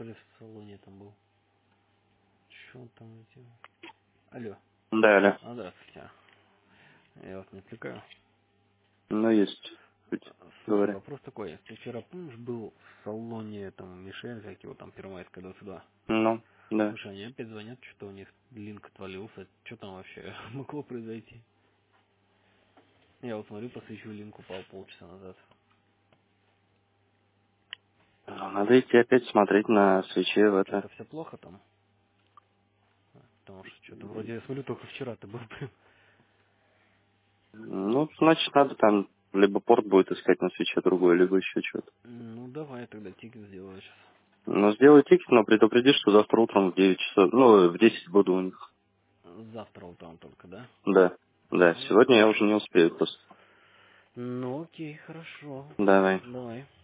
вроде в салоне там был. Что он там делал? Алло. Да, да. Здравствуйте. Я вас не отвлекаю. Ну, есть. Чуть Слушай, говоря. вопрос такой. Ты вчера, помнишь, был в салоне, там, Мишель, как его там, Первомайская 22? Ну, да. Слушай, они опять звонят, что у них линк отвалился. Что там вообще могло произойти? Я вот смотрю, по свечу линк упал полчаса назад. Ну, надо идти опять смотреть на свече в это. Это все плохо там? Потому что что-то вроде, я смотрю, только вчера ты был. Ну, значит, надо там либо порт будет искать на свече другой, либо еще что-то. Ну, давай я тогда тикет сделаю сейчас. Ну, сделай тикет, но предупреди, что завтра утром в 9 часов, ну, в 10 буду у них. Завтра утром только, да? Да. Да, Ну, сегодня я уже не успею просто. ну окей, хорошо. Давай. Давай.